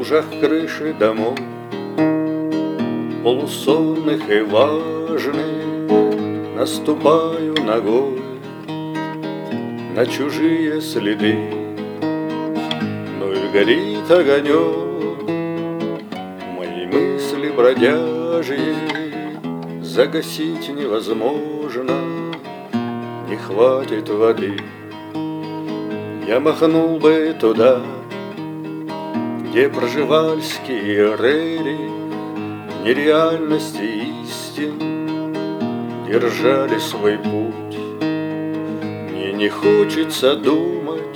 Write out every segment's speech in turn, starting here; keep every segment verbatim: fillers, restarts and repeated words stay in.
лужах крыши домов, полусонных и важных, наступаю ногой на чужие следы. Ну и горит огонек, мои мысли бродяжьи загасить невозможно, не хватит воды. Я махнул бы туда, где пржевальские рэри в нереальности истин держали свой путь. Мне не хочется думать,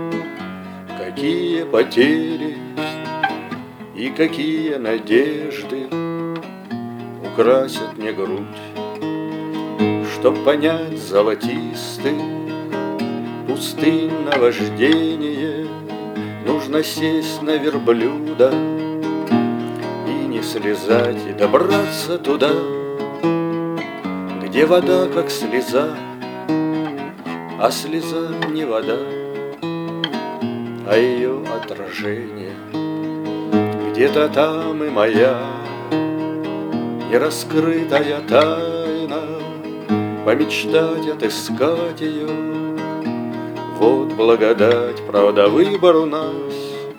какие потери и какие надежды украсят мне грудь. Чтоб понять золотистый пустынь наваждение, нужно сесть на верблюда и не слезать, и добраться туда, где вода как слеза, а слеза не вода, а ее отражение. Где-то там и моя нераскрытая тайна, помечтать, отыскать ее. Вот благодать, правда, выбор у нас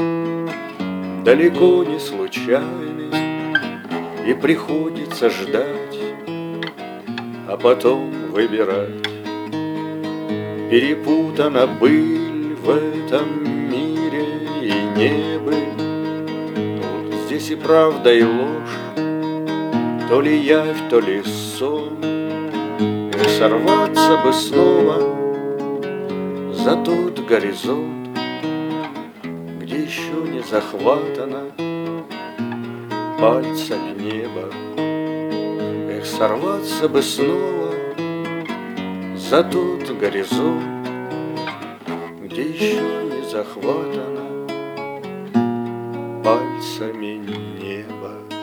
далеко не случайный, и приходится ждать, а потом выбирать. Перепутана быль в этом мире и не быль, вот здесь и правда, и ложь, то ли явь, то ли сон. И сорваться бы снова за тот горизонт, где еще не захватано пальцами небо. Эх, сорваться бы снова за тот горизонт, где еще не захватано пальцами небо.